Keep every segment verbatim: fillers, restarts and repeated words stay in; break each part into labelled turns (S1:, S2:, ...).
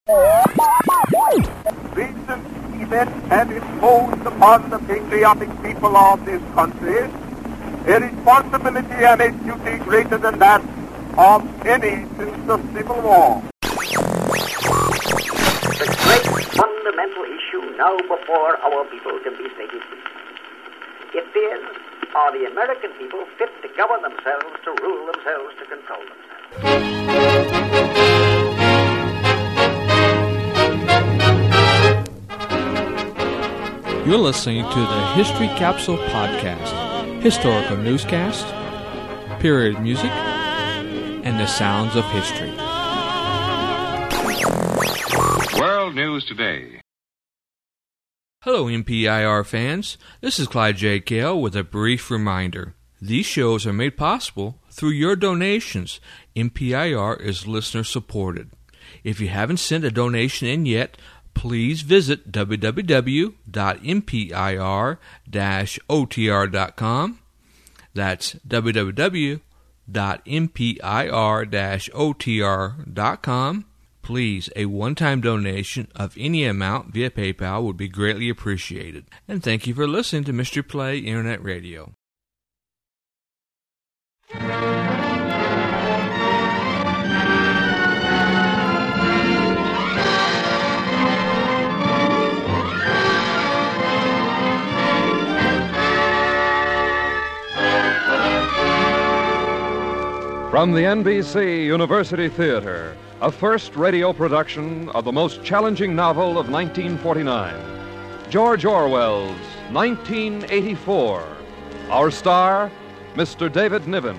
S1: Recent events have imposed upon the patriotic people of this country a responsibility and a duty greater than that of any since the Civil War.
S2: The great fundamental issue now before our people can be stated. It is, are the American people fit to govern themselves, to rule themselves, to control themselves?
S3: You're listening to the History Capsule Podcast, historical newscast, period music, and the sounds of history.
S4: World News Today.
S3: Hello, M P I R fans. This is Clyde J. Gale with a brief reminder. These shows are made possible through your donations. M P I R is listener supported. If you haven't sent a donation in yet, please visit w w w dot m p i r dash o t r dot com. That's w w w dot m p i r dash o t r dot com. Please, a one-time donation of any amount via PayPal would be greatly appreciated. And thank you for listening to Mystery Play Internet Radio.
S5: From the N B C University Theater, a first radio production of the most challenging novel of nineteen forty-nine, George Orwell's nineteen eighty-four. Our star, Mister David Niven.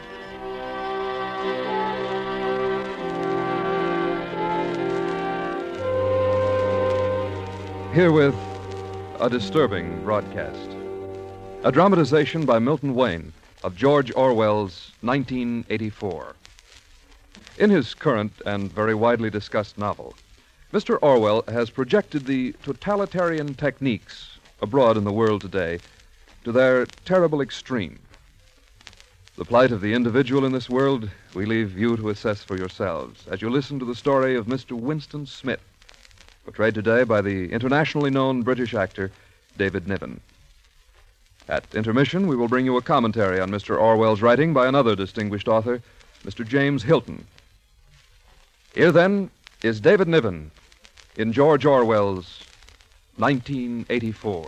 S5: Herewith, a disturbing broadcast. A dramatization by Milton Wayne of George Orwell's nineteen eighty-four. In his current and very widely discussed novel, Mister Orwell has projected the totalitarian techniques abroad in the world today to their terrible extreme. The plight of the individual in this world we leave you to assess for yourselves as you listen to the story of Mister Winston Smith, portrayed today by the internationally known British actor David Niven. At intermission, we will bring you a commentary on Mister Orwell's writing by another distinguished author, Mister James Hilton. Here, then, is David Niven in George Orwell's nineteen eighty-four.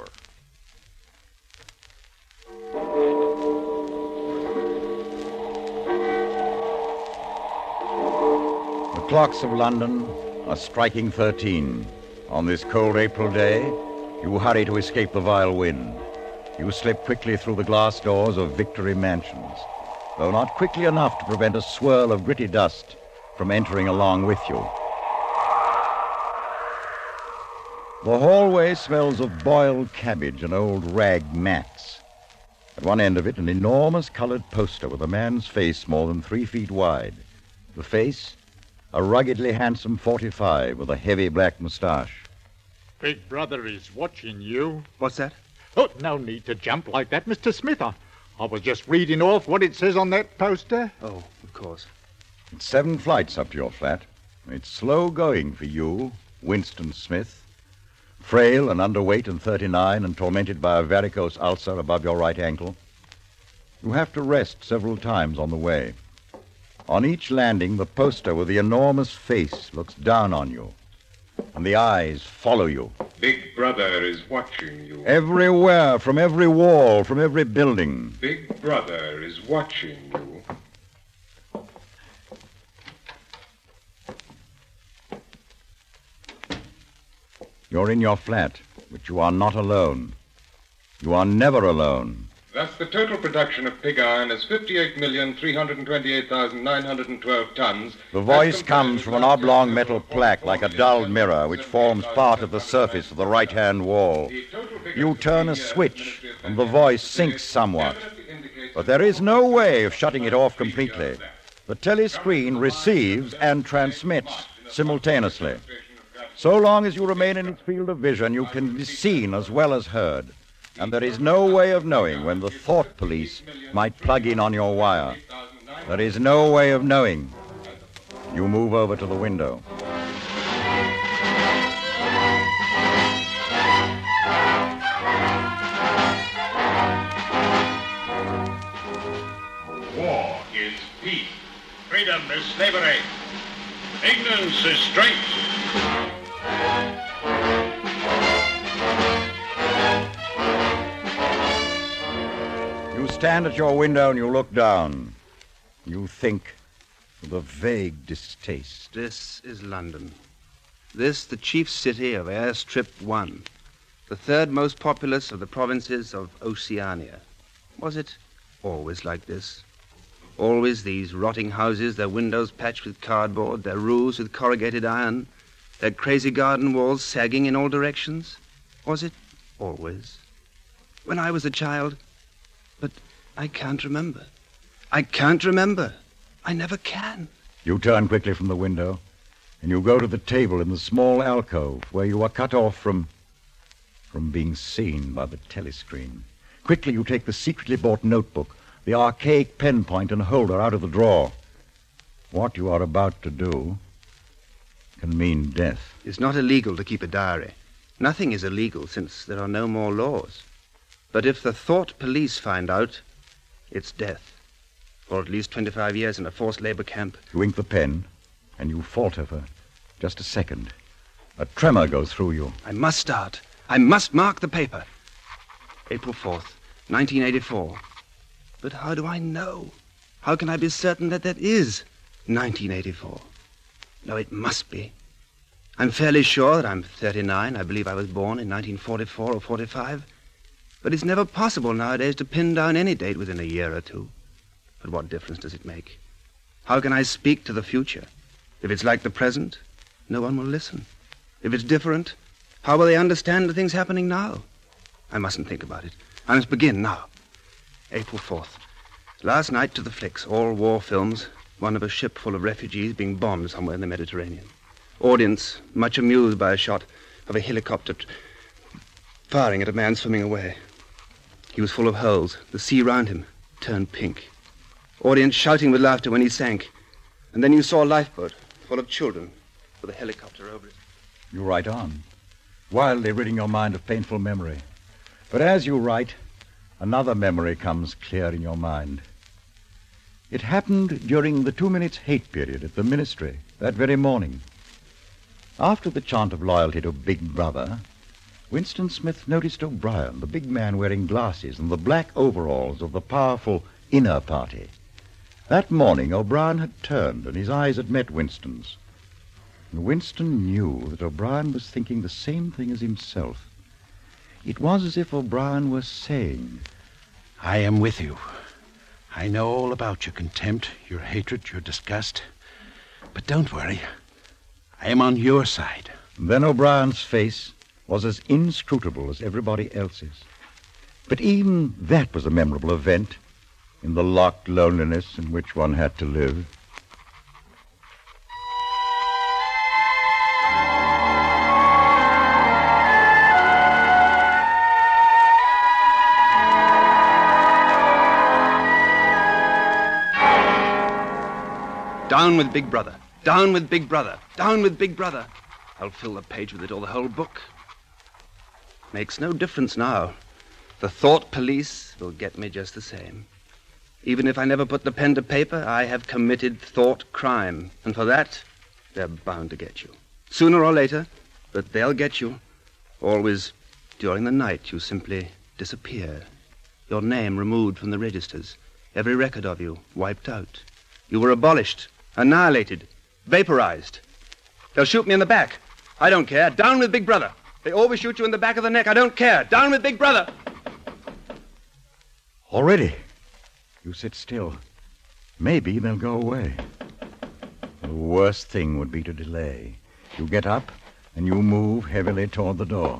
S6: The clocks of London are striking thirteen. On this cold April day, you hurry to escape the vile wind. You slip quickly through the glass doors of Victory Mansions, though not quickly enough to prevent a swirl of gritty dust from entering along with you. The hallway smells of boiled cabbage and old rag mats. At one end of it, an enormous colored poster with a man's face more than three feet wide. The face, a ruggedly handsome forty-five with a heavy black mustache.
S7: Big Brother is watching you.
S8: What's that?
S7: Oh, no need to jump like that, Mister Smith. I, I was just reading off what it says on that poster.
S8: Oh, of course.
S6: It's seven flights up to your flat. It's slow going for you, Winston Smith. Frail and underweight and thirty-nine and tormented by a varicose ulcer above your right ankle. You have to rest several times on the way. On each landing, the poster with the enormous face looks down on you, and the eyes follow you.
S4: Big Brother is watching you.
S6: Everywhere, from every wall, from every building.
S4: Big Brother is watching you.
S6: You're in your flat, but you are not alone. You are never alone.
S4: Thus, the total production of pig iron is fifty-eight million, three hundred twenty-eight thousand, nine hundred twelve tons.
S6: The voice comes from an oblong metal plaque like a dull mirror which forms part of the surface of the right-hand wall. You turn a switch, and the voice sinks somewhat. But there is no way of shutting it off completely. The telescreen receives and transmits simultaneously. So long as you remain in its field of vision, you can be seen as well as heard. And there is no way of knowing when the thought police might plug in on your wire. There is no way of knowing. You move over to the window.
S4: is slavery. Ignorance is strength.
S6: You stand at your window and you look down. You think with a vague distaste.
S8: This is London. This, the chief city of Airstrip One, the third most populous of the provinces of Oceania. Was it always like this? Always these rotting houses, their windows patched with cardboard, their roofs with corrugated iron, their crazy garden walls sagging in all directions? Was it always? When I was a child? But I can't remember. I can't remember. I never can.
S6: You turn quickly from the window, and you go to the table in the small alcove where you are cut off from... from being seen by the telescreen. Quickly you take the secretly bought notebook, the archaic pen point and holder out of the drawer. What you are about to do can mean death.
S8: It's not illegal to keep a diary. Nothing is illegal since there are no more laws. But if the thought police find out, it's death. Or at least twenty-five years in a forced labor camp.
S6: You ink the pen, and you falter for just a second. A tremor goes through you.
S8: I must start. I must mark the paper. April fourth, nineteen eighty-four. But how do I know? How can I be certain that that is nineteen eighty-four? No, it must be. I'm fairly sure that I'm thirty-nine. I believe I was born in nineteen forty-four or forty-five. But it's never possible nowadays to pin down any date within a year or two. But what difference does it make? How can I speak to the future? If it's like the present, no one will listen. If it's different, how will they understand the things happening now? I mustn't think about it. I must begin now. April fourth. Last night to the flicks, all war films, one of a ship full of refugees being bombed somewhere in the Mediterranean. Audience much amused by a shot of a helicopter t- firing at a man swimming away. He was full of holes. The sea round him turned pink. Audience shouting with laughter when he sank. And then you saw a lifeboat full of children with a helicopter over it.
S6: You write on, wildly ridding your mind of painful memory. But as you write, another memory comes clear in your mind. It happened during the two minutes hate period at the ministry that very morning. After the chant of loyalty to Big Brother, Winston Smith noticed O'Brien, the big man wearing glasses and the black overalls of the powerful inner party. That morning, O'Brien had turned, and his eyes had met Winston's. And Winston knew that O'Brien was thinking the same thing as himself. It was as if O'Brien were saying,
S9: I am with you. I know all about your contempt, your hatred, your disgust. But don't worry. I am on your side.
S6: Then O'Brien's face was as inscrutable as everybody else's. But even that was a memorable event in the locked loneliness in which one had to live.
S8: Down with Big Brother. Down with Big Brother. Down with Big Brother. I'll fill the page with it or the whole book. Makes no difference now. The thought police will get me just the same. Even if I never put the pen to paper, I have committed thought crime. And for that, they're bound to get you. Sooner or later, but they'll get you. Always during the night, you simply disappear. Your name removed from the registers. Every record of you wiped out. You were abolished, annihilated, vaporized. They'll shoot me in the back. I don't care. Down with Big Brother. They always shoot you in the back of the neck. I don't care. Down with Big Brother.
S6: Already? You sit still. Maybe they'll go away. The worst thing would be to delay. You get up, and you move heavily toward the door.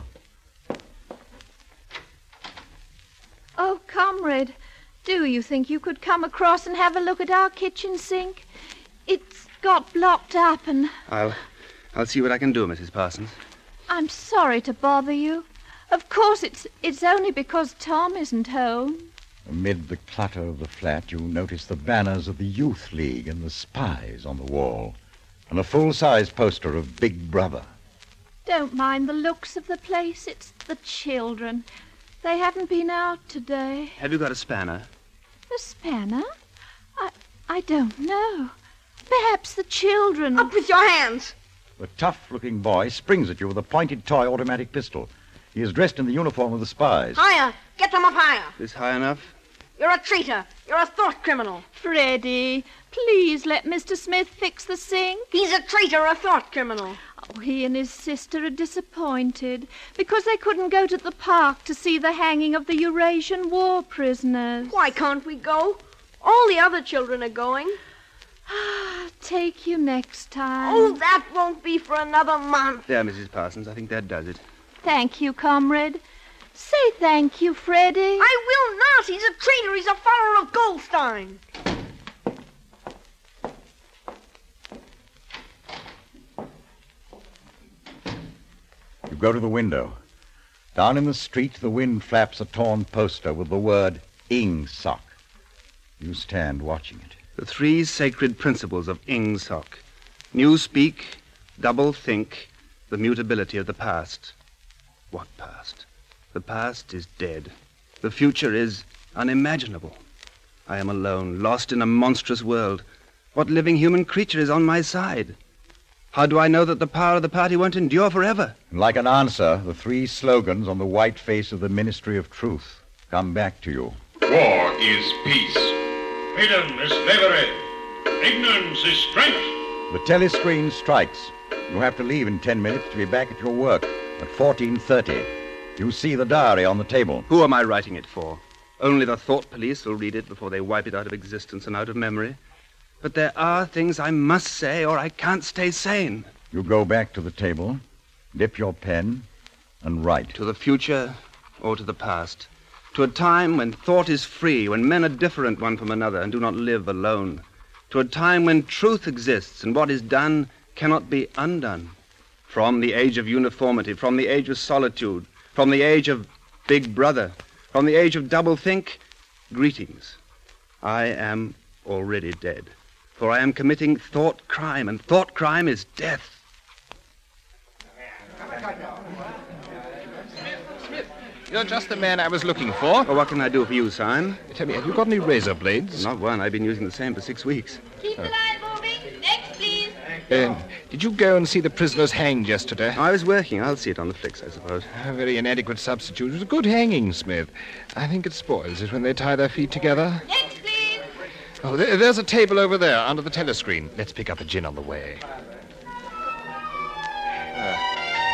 S10: Oh, comrade, do you think you could come across and have a look at our kitchen sink? It's got blocked up and...
S8: I'll... I'll see what I can do, Missus Parsons.
S10: I'm sorry to bother you. Of course, it's it's only because Tom isn't home.
S6: Amid the clutter of the flat, you notice the banners of the Youth League and the Spies on the wall, and a full-size poster of Big Brother.
S10: Don't mind the looks of the place. It's the children. They haven't been out today.
S8: Have you got a spanner?
S10: A spanner? I I don't know. Perhaps the children...
S11: Up with your hands!
S6: The tough-looking boy springs at you with a pointed toy automatic pistol. He is dressed in the uniform of the spies.
S11: Higher! Get them up higher!
S8: Is high enough?
S11: You're a traitor. You're a thought criminal.
S10: Freddie, please let Mister Smith fix the sink.
S11: He's a traitor, a thought criminal.
S10: Oh, he and his sister are disappointed because they couldn't go to the park to see the hanging of the Eurasian war prisoners.
S11: Why can't we go? All the other children are going.
S10: Take you next time.
S11: Oh, that won't be for another month.
S8: There, Missus Parsons, I think that does it.
S10: Thank you, comrade. Say thank you, Freddie.
S11: I will not. He's a traitor. He's a follower of Goldstein.
S6: You go to the window. Down in the street, the wind flaps a torn poster with the word Ingsoc. You stand watching it.
S8: The three sacred principles of Ingsoc. New speak, double think, the mutability of the past. What past? The past is dead. The future is unimaginable. I am alone, lost in a monstrous world. What living human creature is on my side? How do I know that the power of the party won't endure forever?
S6: And like an answer, the three slogans on the white face of the Ministry of Truth come back to you.
S12: War is peace. Freedom is slavery. Ignorance is strength.
S6: The telescreen strikes. You have to leave in ten minutes to be back at your work at fourteen thirty. You see the diary on the table.
S8: Who am I writing it for? Only the thought police will read it before they wipe it out of existence and out of memory. But there are things I must say or I can't stay sane.
S6: You go back to the table, dip your pen, and write.
S8: To the future or to the past. To a time when thought is free, when men are different one from another and do not live alone. To a time when truth exists and what is done cannot be undone. From the age of uniformity, from the age of solitude, from the age of Big Brother, from the age of doublethink, greetings. I am already dead, for I am committing thought crime, and thought crime is death.
S13: You're just the man I was looking for.
S8: Well, what can I do for you, Sime?
S13: Tell me, have you got any razor blades?
S8: Not one. I've been using the same for six weeks.
S10: Keep the line moving. Next, please.
S13: Uh, did you go and see the prisoners hanged yesterday?
S8: I was working. I'll see it on the flicks, I suppose.
S13: A very inadequate substitute. It was a good hanging, Smith. I think it spoils it when they tie their feet together.
S10: Next, please.
S13: Oh, there, there's a table over there under the telescreen. Let's pick up a gin on the way. Uh,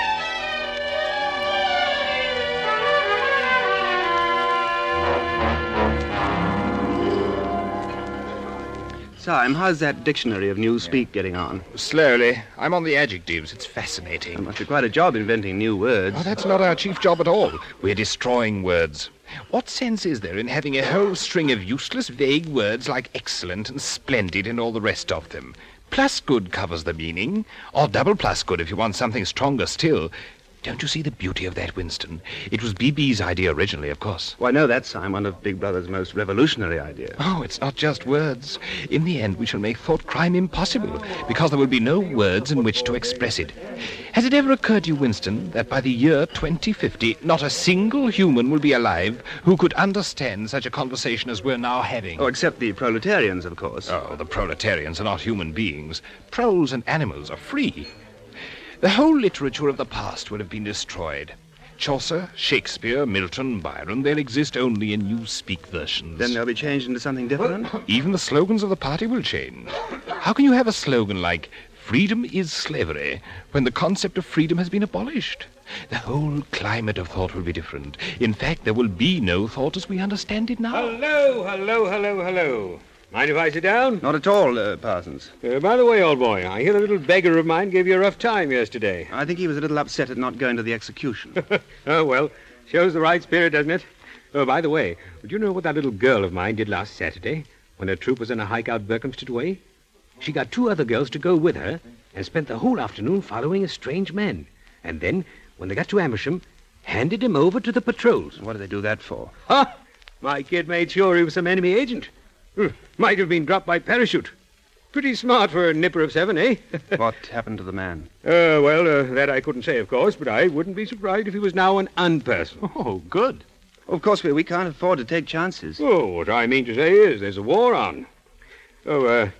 S8: Sime, how's that dictionary of new speak getting on?
S13: Slowly. I'm on the adjectives. It's fascinating.
S8: It must be quite a job inventing new words.
S13: Oh, that's not our chief job at all. We're destroying words. What sense is there in having a whole string of useless, vague words like excellent and splendid and all the rest of them? Plus good covers the meaning, or double plus good if you want something stronger still. Don't you see the beauty of that, Winston? It was B B's idea originally, of course.
S8: Well, I know that's, Sime, one of Big Brother's most revolutionary ideas.
S13: Oh, it's not just words. In the end, we shall make thought crime impossible, because there will be no words in which to express it. Has it ever occurred to you, Winston, that by the year twenty fifty, not a single human will be alive who could understand such a conversation as we're now having?
S8: Oh, except the proletarians, of course.
S13: Oh, the proletarians are not human beings. Proles and animals are free. The whole literature of the past would have been destroyed. Chaucer, Shakespeare, Milton, Byron, they'll exist only in new-speak versions.
S8: Then they'll be changed into something different?
S13: Even the slogans of the party will change. How can you have a slogan like, freedom is slavery, when the concept of freedom has been abolished? The whole climate of thought will be different. In fact, there will be no thought as we understand it now.
S14: Hello, hello, hello, hello. Mind if I sit down?
S8: Not at all, uh, Parsons.
S14: Uh, by the way, old boy, I hear the little beggar of mine gave you a rough time yesterday.
S8: I think he was a little upset at not going to the execution.
S14: Oh, well, shows the right spirit, doesn't it? Oh, by the way, do you know what that little girl of mine did last Saturday when her troop was on a hike out Berkhamsted way? She got two other girls to go with her and spent the whole afternoon following a strange man. And then, when they got to Amersham, handed him over to the patrols.
S8: What did they do that for?
S14: Ha! My kid made sure he was some enemy agent. Might have been dropped by parachute. Pretty smart for a nipper of seven, eh?
S8: What happened to the man?
S14: Uh, well, uh, that I couldn't say, of course, but I wouldn't be surprised if he was now an unperson.
S13: Oh, good.
S8: Of course, we, we can't afford to take chances.
S14: Oh, what I mean to say is there's a war on. Oh, uh,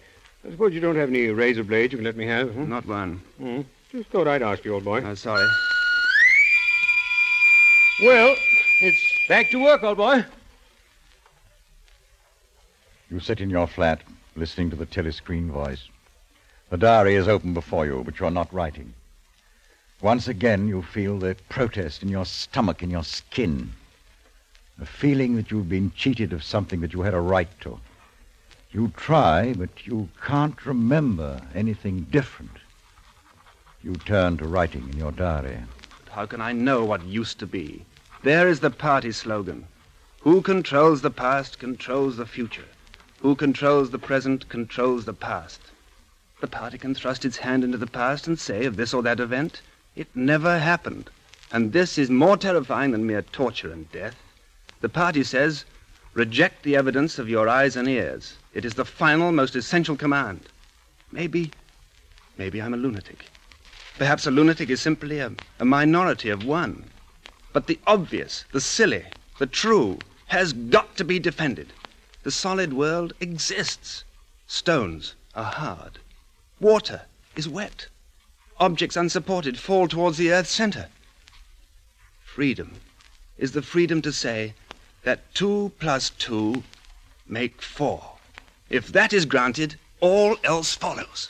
S14: I suppose you don't have any razor blades you can let me have? Huh?
S8: Not one.
S14: Hmm. Just thought I'd ask you, old boy.
S8: I'm sorry.
S14: Well, it's back to work, old boy.
S6: You sit in your flat, listening to the telescreen voice. The diary is open before you, but you're not writing. Once again, you feel the protest in your stomach, in your skin. A feeling that you've been cheated of something that you had a right to. You try, but you can't remember anything different. You turn to writing in your diary.
S8: But how can I know what used to be? There is the party slogan. Who controls the past controls the future. Who controls the present controls the past. The party can thrust its hand into the past and say of this or that event, it never happened. And this is more terrifying than mere torture and death. The party says, reject the evidence of your eyes and ears. It is the final, most essential command. Maybe, maybe I'm a lunatic. Perhaps a lunatic is simply a, a minority of one. But the obvious, the silly, the true has got to be defended. The solid world exists. Stones are hard. Water is wet. Objects unsupported fall towards the earth's center. Freedom is the freedom to say that two plus two make four. If that is granted, all else follows.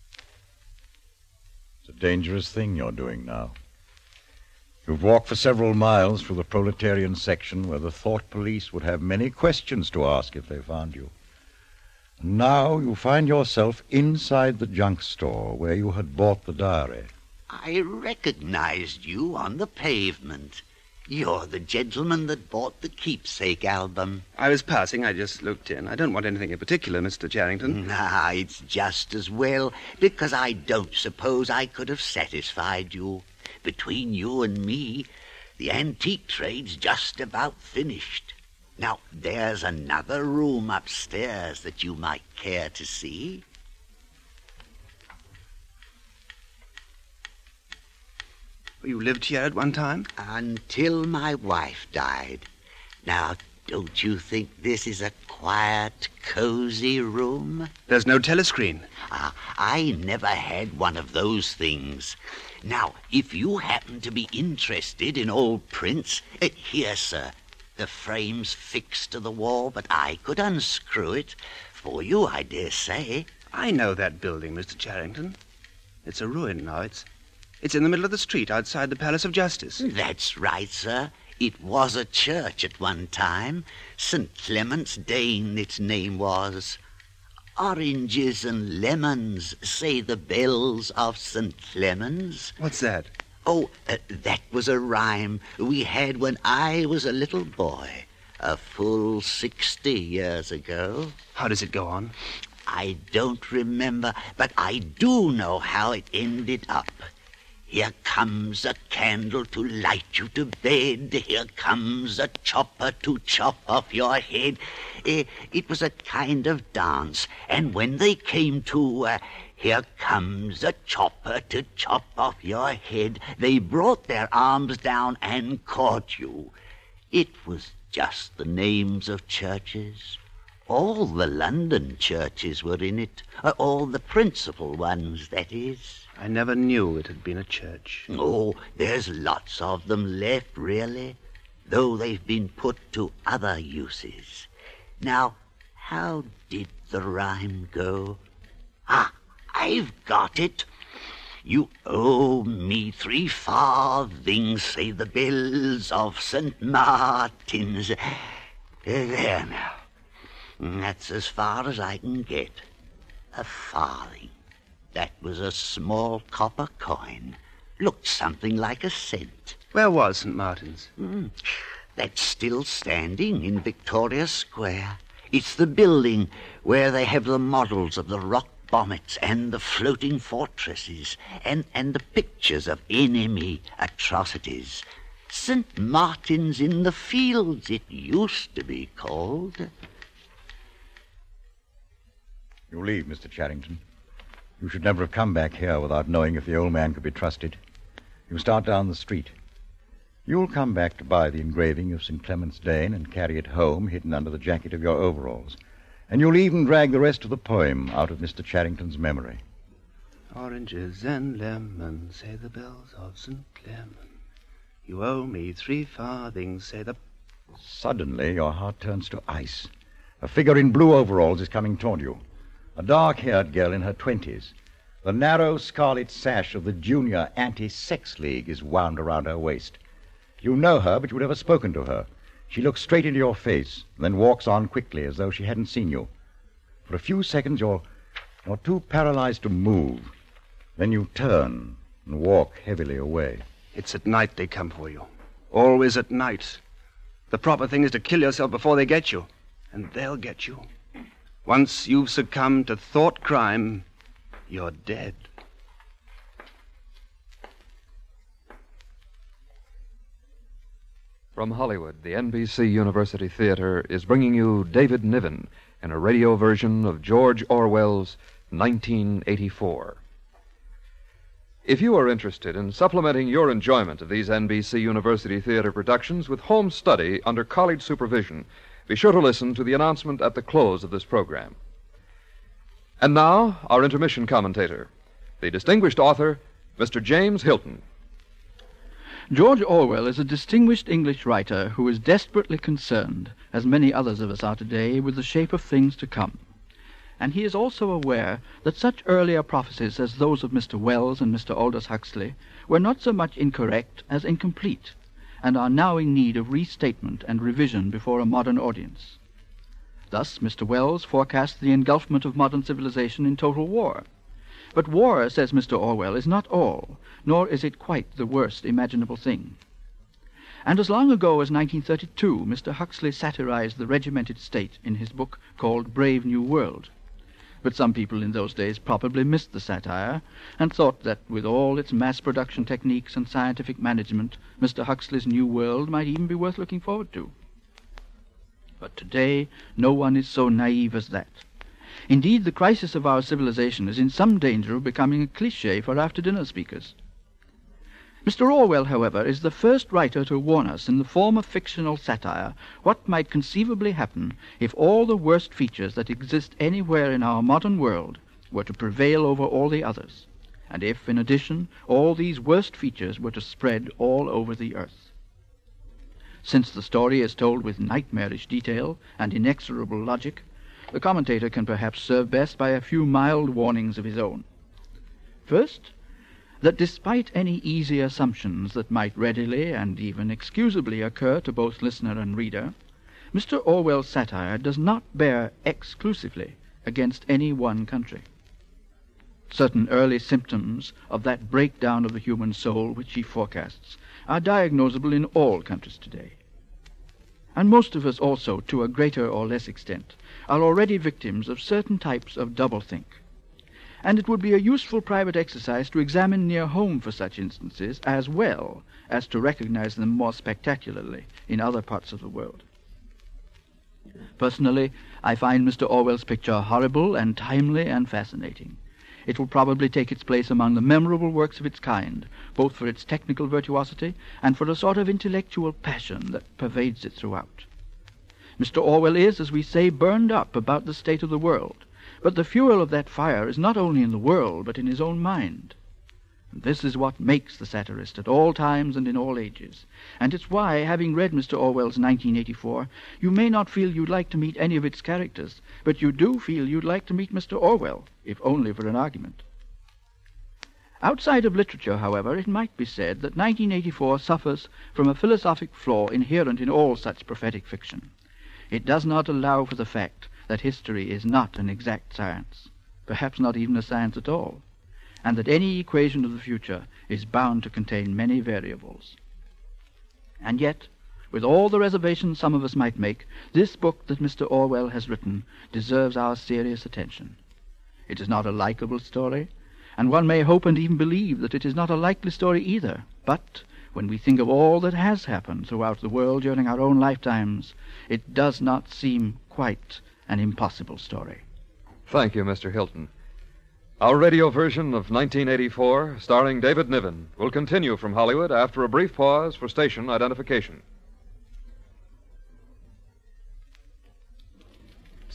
S6: It's a dangerous thing you're doing now. You've walked for several miles through the proletarian section where the thought police would have many questions to ask if they found you. And now you find yourself inside the junk store where you had bought the diary.
S15: I recognized you on the pavement. You're the gentleman that bought the keepsake album.
S8: I was passing. I just looked in. I don't want anything in particular, Mister Charrington.
S15: Nah, it's just as well, because I don't suppose I could have satisfied you. Between you and me, the antique trade's just about finished. Now, there's another room upstairs that you might care to see.
S8: You lived here at one time?
S15: Until my wife died. Now, don't you think this is a quiet, cozy room?
S8: There's no telescreen.
S15: Ah, I never had one of those things. Now, if you happen to be interested in old prints, uh, here, sir. The frame's fixed to the wall, but I could unscrew it. For you, I dare say.
S8: I know that building, Mister Charrington. It's a ruin now. It's, it's in the middle of the street outside the Palace of Justice.
S15: That's right, sir. It was a church at one time. Saint Clement's Dane, its name was. Oranges and lemons, say the bells of Saint Clement's.
S8: What's that?
S15: Oh, uh, that was a rhyme we had when I was a little boy, a full sixty years ago.
S8: How does it go on?
S15: I don't remember, but I do know how it ended up. Here comes a candle to light you to bed. Here comes a chopper to chop off your head. Uh, it was a kind of dance, and when they came to... Uh, Here comes a chopper to chop off your head, they brought their arms down and caught you. It was just the names of churches. All the London churches were in it. All the principal ones, that is.
S8: I never knew it had been a church.
S15: Oh, there's lots of them left, really, though they've been put to other uses. Now, how did the rhyme go? Ah! I've got it. You owe me three farthings, say the bells of Saint Martin's. There now. That's as far as I can get. A farthing. That was a small copper coin. Looked something like a cent.
S8: Where was Saint Martin's?
S15: Mm. That's still standing in Victoria Square. It's the building where they have the models of the rock bonnets and the floating fortresses and, and the pictures of enemy atrocities. Saint Martin's in the Fields, it used to be called.
S6: You leave, Mister Charrington. You should never have come back here without knowing if the old man could be trusted. You start down the street. You'll come back to buy the engraving of Saint Clement's Dane and carry it home hidden under the jacket of your overalls. And you'll even drag the rest of the poem out of Mister Charrington's memory.
S8: Oranges and lemons, say the bells of Saint Clement. You owe me three farthings, say the...
S6: Suddenly, your heart turns to ice. A figure in blue overalls is coming toward you. A dark-haired girl in her twenties. The narrow scarlet sash of the Junior Anti-Sex League is wound around her waist. You know her, but you've never spoken to her. She looks straight into your face, then walks on quickly as though she hadn't seen you. For a few seconds, you're, you're too paralyzed to move. Then you turn and walk heavily away.
S8: It's at night they come for you. Always at night. The proper thing is to kill yourself before they get you. And they'll get you. Once you've succumbed to thought crime, you're dead.
S5: From Hollywood, the N B C University Theater is bringing you David Niven in a radio version of George Orwell's nineteen eighty-four. If you are interested in supplementing your enjoyment of these N B C University Theater productions with home study under college supervision, be sure to listen to the announcement at the close of this program. And now, our intermission commentator, the distinguished author, Mister James Hilton.
S16: George Orwell is a distinguished English writer who is desperately concerned, as many others of us are today, with the shape of things to come. And he is also aware that such earlier prophecies as those of Mister Wells and Mister Aldous Huxley were not so much incorrect as incomplete, and are now in need of restatement and revision before a modern audience. Thus, Mister Wells forecast the engulfment of modern civilization in total war. But war, says Mister Orwell, is not all, nor is it quite the worst imaginable thing. And as long ago as nineteen thirty-two, Mister Huxley satirized the regimented state in his book called Brave New World. But some people in those days probably missed the satire and thought that with all its mass production techniques and scientific management, Mister Huxley's New World might even be worth looking forward to. But today, no one is so naive as that. Indeed, the crisis of our civilization is in some danger of becoming a cliché for after-dinner speakers. Mister Orwell, however, is the first writer to warn us in the form of fictional satire what might conceivably happen if all the worst features that exist anywhere in our modern world were to prevail over all the others, and if, in addition, all these worst features were to spread all over the earth. Since the story is told with nightmarish detail and inexorable logic, the commentator can perhaps serve best by a few mild warnings of his own. First, that despite any easy assumptions that might readily and even excusably occur to both listener and reader, Mister Orwell's satire does not bear exclusively against any one country. Certain early symptoms of that breakdown of the human soul which he forecasts are diagnosable in all countries today. And most of us also, to a greater or less extent, are already victims of certain types of doublethink. And it would be a useful private exercise to examine near home for such instances as well as to recognize them more spectacularly in other parts of the world. Personally, I find Mister Orwell's picture horrible and timely and fascinating. It will probably take its place among the memorable works of its kind, both for its technical virtuosity and for a sort of intellectual passion that pervades it throughout. Mister Orwell is, as we say, burned up about the state of the world, but the fuel of that fire is not only in the world, but in his own mind. And this is what makes the satirist at all times and in all ages, and it's why, having read Mister Orwell's nineteen eighty-four, you may not feel you'd like to meet any of its characters, but you do feel you'd like to meet Mister Orwell, if only for an argument. Outside of literature, however, it might be said that nineteen eighty-four suffers from a philosophic flaw inherent in all such prophetic fiction. It does not allow for the fact that history is not an exact science, perhaps not even a science at all, and that any equation of the future is bound to contain many variables. And yet, with all the reservations some of us might make, this book that Mister Orwell has written deserves our serious attention. It is not a likable story, and one may hope and even believe that it is not a likely story either, but when we think of all that has happened throughout the world during our own lifetimes, it does not seem quite an impossible story.
S5: Thank you, Mister Hilton. Our radio version of nineteen eighty-four, starring David Niven, will continue from Hollywood after a brief pause for station identification.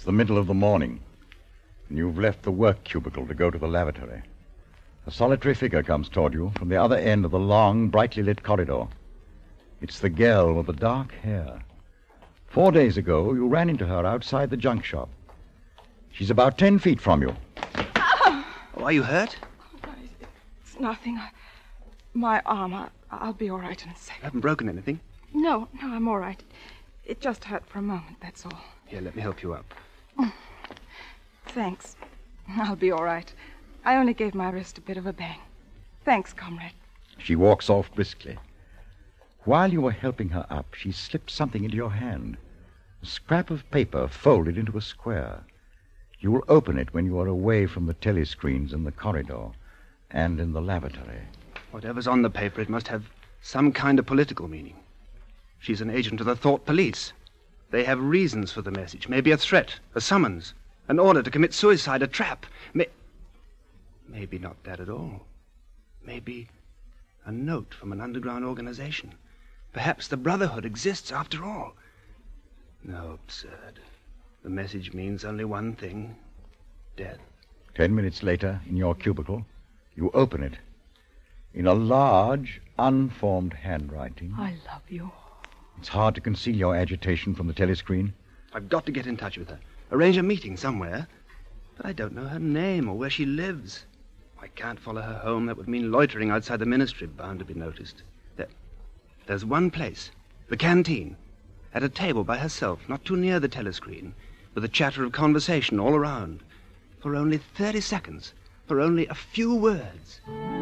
S6: the middle of the morning, and you've left the work cubicle to go to the lavatory. A solitary figure comes toward you from the other end of the long, brightly lit corridor. It's the girl with the dark hair. Four days ago, you ran into her outside the junk shop. She's about ten feet from you.
S8: Oh, are you hurt?
S17: It's nothing. I, my arm. I, I'll be all right in a second.
S8: You haven't broken anything?
S17: No, no, I'm all right. It just hurt for a moment, that's all.
S8: Here, let me help you up.
S17: Thanks. I'll be all right. I only gave my wrist a bit of a bang. Thanks, comrade.
S6: She walks off briskly. While you were helping her up, she slipped something into your hand. A scrap of paper folded into a square. You will open it when you are away from the telescreens in the corridor and in the lavatory.
S8: Whatever's on the paper, it must have some kind of political meaning. She's an agent of the Thought Police. They have reasons for the message. Maybe a threat, a summons, an order to commit suicide, a trap. May... Maybe not that at all. Maybe a note from an underground organization. Perhaps the Brotherhood exists after all. No, absurd. The message means only one thing. Death.
S6: Ten minutes later, in your cubicle, you open it. In a large, unformed handwriting.
S17: I love you.
S6: It's hard to conceal your agitation from the telescreen.
S8: I've got to get in touch with her. Arrange a meeting somewhere. But I don't know her name or where she lives. I can't follow her home. That would mean loitering outside the ministry, bound to be noticed. There, there's one place. The canteen. At a table by herself, not too near the telescreen, with a chatter of conversation all around. For only thirty seconds. For only a few words.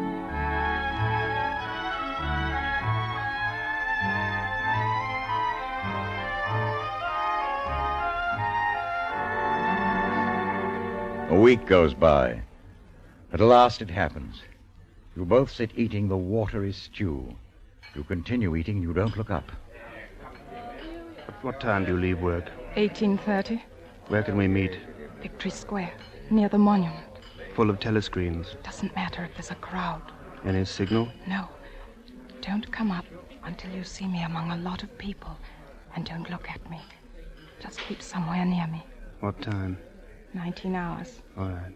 S6: A week goes by. At last it happens. You both sit eating the watery stew. You continue eating and you don't look up.
S8: At what time do you leave work?
S17: eighteen thirty.
S8: Where can we meet?
S17: Victory Square, near the monument.
S8: Full of telescreens.
S17: Doesn't matter if there's a crowd.
S8: Any signal?
S17: No. Don't come up until you see me among a lot of people. And don't look at me. Just keep somewhere near me.
S8: What time?
S17: Nineteen hours.
S8: All right.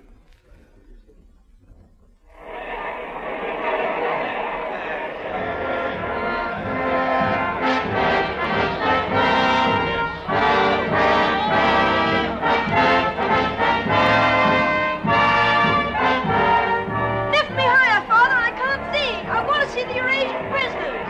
S11: Lift me higher, Father. I can't see. I want to see the Eurasian prisoners.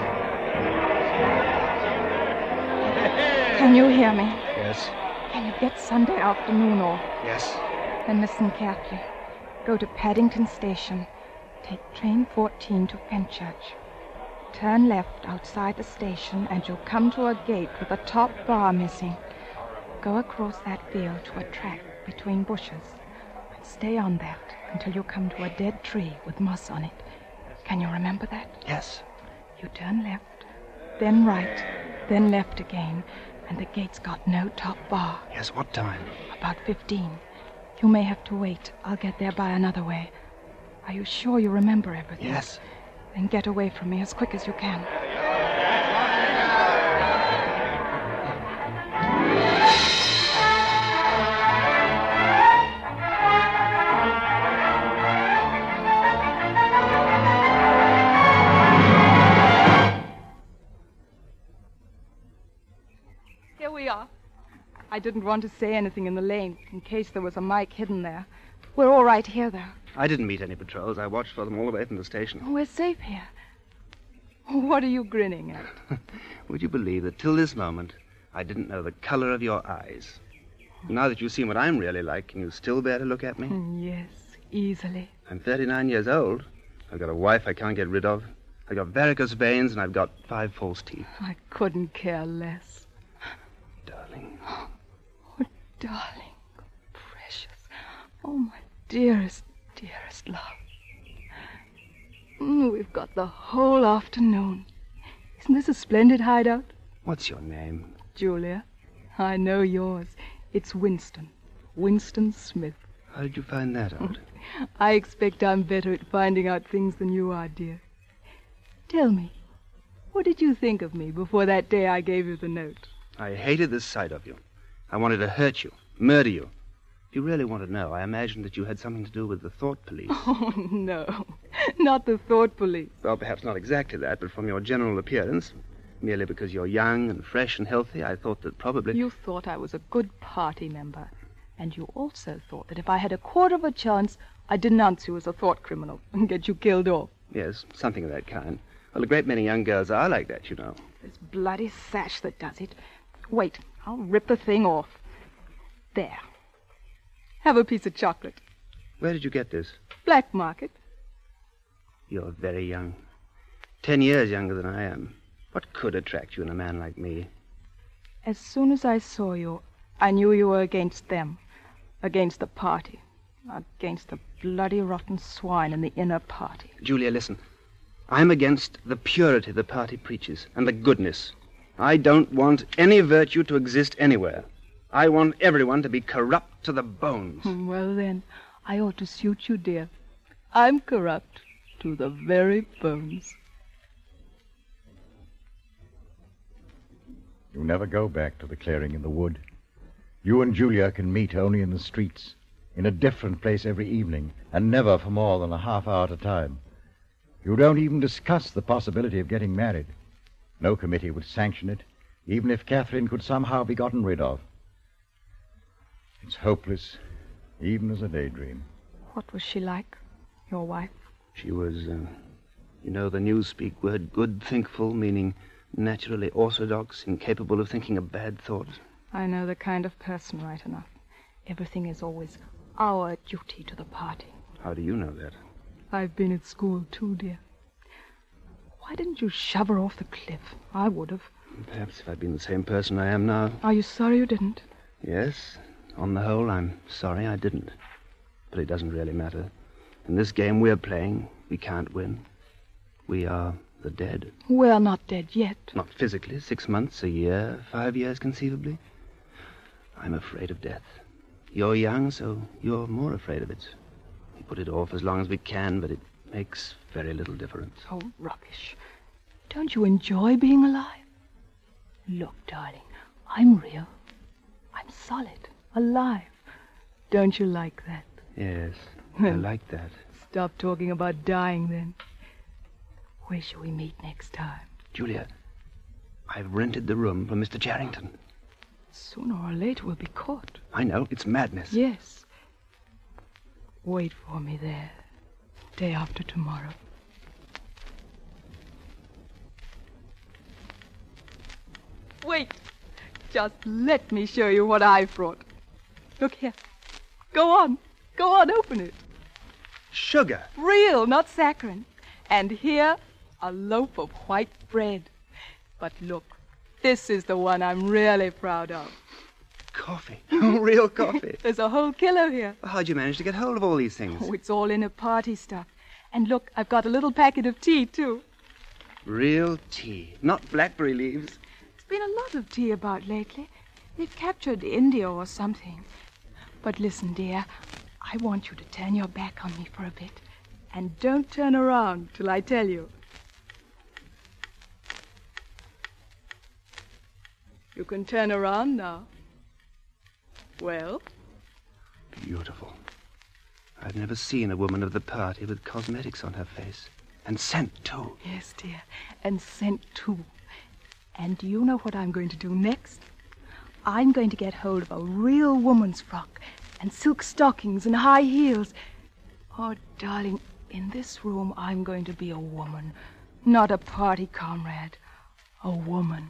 S17: Can you hear me?
S8: Yes.
S17: Can you get Sunday afternoon off?
S8: Yes.
S17: Then listen carefully. Go to Paddington Station. Take train fourteen to Fenchurch. Turn left outside the station and you'll come to a gate with a top bar missing. Go across that field to a track between bushes and stay on that until you come to a dead tree with moss on it. Can you remember that?
S8: Yes.
S17: You turn left, then right, then left again, and the gate's got no top bar.
S8: Yes, what time?
S17: About fifteen. You may have to wait. I'll get there by another way. Are you sure you remember everything?
S8: Yes.
S17: Then get away from me as quick as you can. Here we are. I didn't want to say anything in the lane in case there was a mic hidden there. We're all right here, though.
S8: I didn't meet any patrols. I watched for them all the way from the station.
S17: We're safe here. What are you grinning at?
S8: Would you believe that till this moment, I didn't know the color of your eyes? Now that you've seen what I'm really like, can you still bear to look at me?
S17: Yes, easily.
S8: I'm thirty-nine years old. I've got a wife I can't get rid of. I've got varicose veins, and I've got five false teeth.
S17: I couldn't care less.
S8: Darling.
S17: Oh, darling. Precious. Oh, my dearest, dearest love. Mm, we've got the whole afternoon. Isn't this a splendid hideout?
S8: What's your name?
S17: Julia. I know yours. It's Winston. Winston Smith.
S8: How did you find that out?
S17: I expect I'm better at finding out things than you are, dear. Tell me, what did you think of me before that day I gave you the note?
S8: I hated the sight of you. I wanted to hurt you, Murder you. If you really want to know, I imagine that you had something to do with the thought police.
S17: Oh, no. Not the thought police.
S8: Well, perhaps not exactly that, but from your general appearance, merely because you're young and fresh and healthy, I thought that probably...
S17: You thought I was a good party member. And you also thought that if I had a quarter of a chance, I'd denounce you as a thought criminal and get you killed off.
S8: Yes, something of that kind. Well, a great many young girls are like that, you know.
S17: This bloody sash that does it. Wait, I'll rip the thing off. There. Have a piece of chocolate.
S8: Where did you get this?
S17: Black market.
S8: You're very young. Ten years younger than I am. What could attract you in a man like me?
S17: As soon as I saw you, I knew you were against them. Against the party. Against the bloody rotten swine in the inner party.
S8: Julia, listen. I'm against the purity the party preaches, and the goodness. I don't want any virtue to exist anywhere. I want everyone to be corrupt to the bones.
S17: Well, then, I ought to suit you, dear. I'm corrupt to the very bones.
S18: You never go back to the clearing in the wood. You and Julia can meet only in the streets, in a different place every evening, and never for more than a half hour at a time. You don't even discuss the possibility of getting married. No committee would sanction it, even if Catherine could somehow be gotten rid of. It's hopeless, even as a daydream.
S17: What was she like, your wife?
S8: She was, uh, you know, the newspeak word good thinkful, meaning naturally orthodox, incapable of thinking a bad thought.
S17: I know the kind of person right enough. Everything is always our duty to the party.
S8: How do you know that?
S17: I've been at school too, dear. Why didn't you shove her off the cliff? I would have.
S8: Perhaps if I'd been the same person I am now.
S17: Are you sorry you didn't?
S8: Yes. On the whole, I'm sorry I didn't. But it doesn't really matter. In this game we're playing, we can't win. We are the dead.
S17: We're not dead yet.
S8: Not physically. Six months, a year, five years conceivably. I'm afraid of death. You're young, so you're more afraid of it. We put it off as long as we can, but it makes very little difference.
S17: Oh, rubbish. Don't you enjoy being alive? Look, darling, I'm real. I'm solid, alive. Don't you like that?
S8: Yes, I like that.
S17: Stop talking about dying, then. Where shall we meet next time?
S8: Julia, I've rented the room from Mister Charrington.
S17: Sooner or later we'll be caught.
S8: I know, it's madness.
S17: Yes. Wait for me there. Day after tomorrow. Wait. Just let me show you what I've brought. Look here. Go on. Go on, open it.
S8: Sugar.
S17: Real, not saccharine. And here, a loaf of white bread. But look, this is the one I'm really proud of.
S8: Coffee. Real coffee.
S17: There's a whole kilo here.
S8: How'd you manage to get hold of all these things?
S17: Oh, it's all in a party stuff. And look, I've got a little packet of tea, too.
S8: Real tea, not blackberry leaves.
S17: There's been a lot of tea about lately. They've captured India or something. But listen, dear, I want you to turn your back on me for a bit. And don't turn around till I tell you. You can turn around now. Well?
S8: Beautiful. I've never seen a woman of the party with cosmetics on her face. And scent, too.
S17: Yes, dear. And scent, too. And do you know what I'm going to do next? I'm going to get hold of a real woman's frock and silk stockings and high heels. Oh, darling, in this room I'm going to be a woman, not a party comrade. A woman.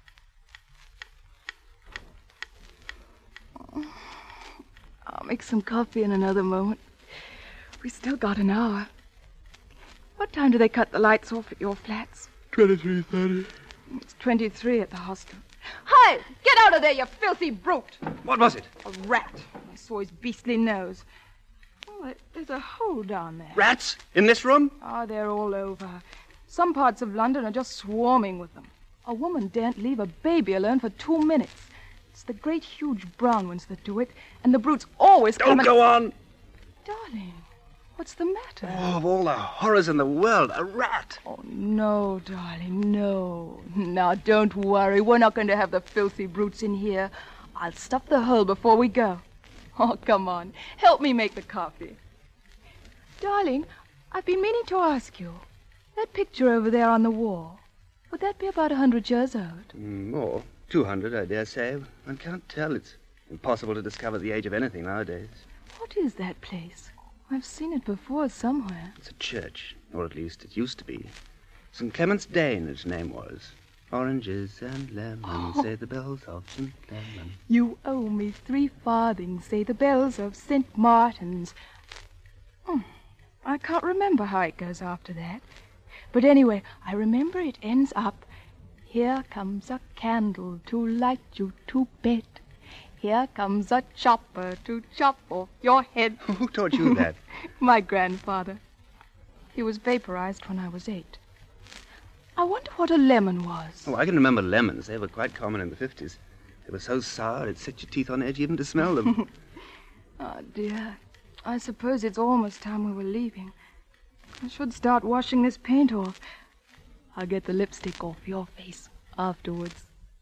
S17: I'll make some coffee in another moment. We still got an hour. What time do they cut the lights off at your flats?
S8: Twenty-three thirty.
S17: It's twenty-three at the hostel. Hi! Get out of there, you filthy brute!
S8: What was it?
S17: A rat. I saw his beastly nose. Oh, there's a hole down there.
S8: Rats? In this room?
S17: Oh, they're all over. Some parts of London are just swarming with them. A woman daren't leave a baby alone for two minutes. It's the great, huge brown ones that do it, and the brutes always come
S8: Don't
S17: and...
S8: go on!
S17: Darling, what's the matter?
S8: Oh, of all the horrors in the world, a rat!
S17: Oh, no, darling, no. Now, don't worry. We're not going to have the filthy brutes in here. I'll stuff the hole before we go. Oh, come on. Help me make the coffee. Darling, I've been meaning to ask you. That picture over there on the wall, would that be about a hundred years old?
S8: Mm, more. Two hundred, I dare say. One can't tell. It's impossible to discover the age of anything nowadays.
S17: What is that place? I've seen it before somewhere.
S8: It's a church, or at least it used to be. Saint Clement's Dane, its name was. Oranges and lemons,
S17: Oh.
S8: say the bells of Saint Clement.
S17: You owe me three farthings, say the bells of Saint Martin's. Hmm. I can't remember how it goes after that. But anyway, I remember it ends up, here comes a candle to light you to bed. Here comes a chopper to chop off your head.
S8: Who taught you that?
S17: My grandfather. He was vaporized when I was eight. I wonder what a lemon was.
S8: Oh, I can remember lemons. They were quite common in the fifties. They were so sour it set your teeth on edge even to smell them.
S17: Oh, dear. I suppose it's almost time we were leaving. I should start washing this paint off. I'll get the lipstick off your face afterwards.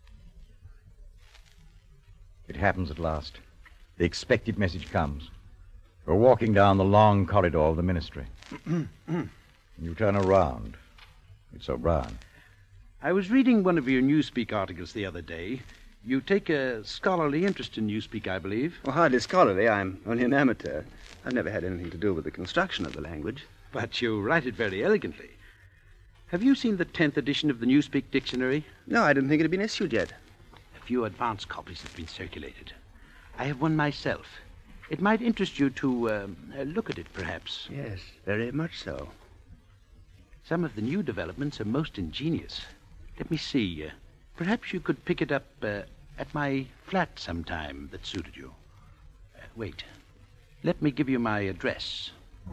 S18: It happens at last. The expected message comes. We're walking down the long corridor of the ministry. You turn around. It's O'Brien.
S9: I was reading one of your Newspeak articles the other day. You take a scholarly interest in Newspeak, I believe.
S8: Well, hardly scholarly. I'm only an amateur. I've never had anything to do with the construction of the language.
S9: But you write it very elegantly. Have you seen the tenth edition of the Newspeak Dictionary?
S8: No, I didn't think it had been issued yet.
S9: A few advance copies have been circulated. I have one myself. It might interest you to um, uh, look at it, perhaps.
S8: Yes, very much so.
S9: Some of the new developments are most ingenious. Let me see. Uh, perhaps you could pick it up uh, at my flat sometime that suited you. Uh, wait. Let me give you my address.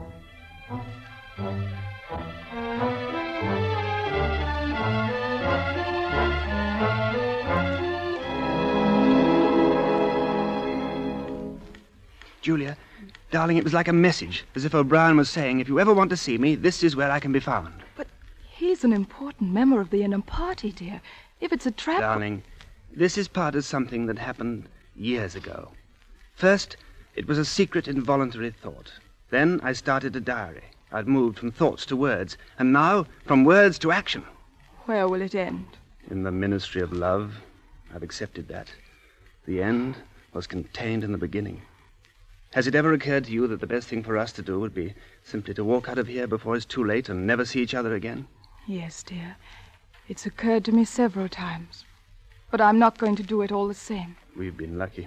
S8: Julia, darling, it was like a message, as if O'Brien was saying, if you ever want to see me, this is where I can be found.
S17: But he's an important member of the Inham Party, dear. If it's a trap...
S8: Darling, this is part of something that happened years ago. First, it was a secret, involuntary thought. Then I started a diary. I'd moved from thoughts to words, and now from words to action.
S17: Where will it end?
S8: In the ministry of love, I've accepted that. The end was contained in the beginning. Has it ever occurred to you that the best thing for us to do would be simply to walk out of here before it's too late and never see each other again?
S17: Yes, dear. It's occurred to me several times. But I'm not going to do it all the same.
S8: We've been lucky.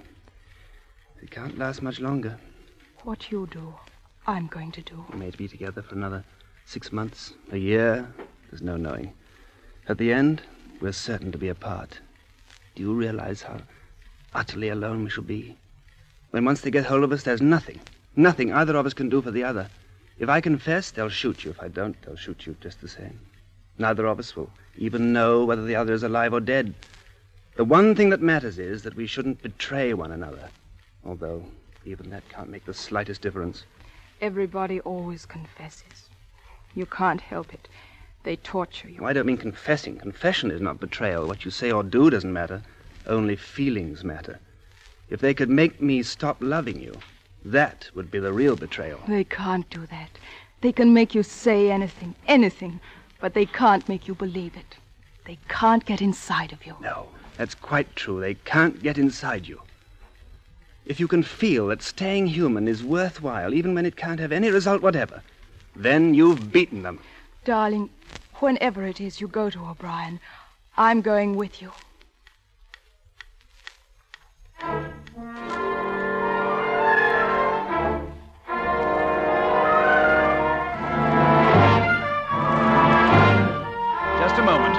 S8: It can't last much longer.
S17: What you do, I'm going to do.
S8: We may be together for another six months, a year. There's no knowing. At the end, we're certain to be apart. Do you realize how utterly alone we shall be? When once they get hold of us, there's nothing, nothing either of us can do for the other. If I confess, they'll shoot you. If I don't, they'll shoot you just the same. Neither of us will even know whether the other is alive or dead. The one thing that matters is that we shouldn't betray one another, although even that can't make the slightest difference.
S17: Everybody always confesses. You can't help it. They torture you.
S8: I don't mean confessing. Confession is not betrayal. What you say or do doesn't matter. Only feelings matter. If they could make me stop loving you, that would be the real betrayal.
S17: They can't do that. They can make you say anything, anything, but they can't make you believe it. They can't get inside of you.
S8: No, that's quite true. They can't get inside you. If you can feel that staying human is worthwhile, even when it can't have any result whatever, then you've beaten them.
S17: Darling, whenever it is you go to O'Brien, I'm going with you.
S9: Just a moment.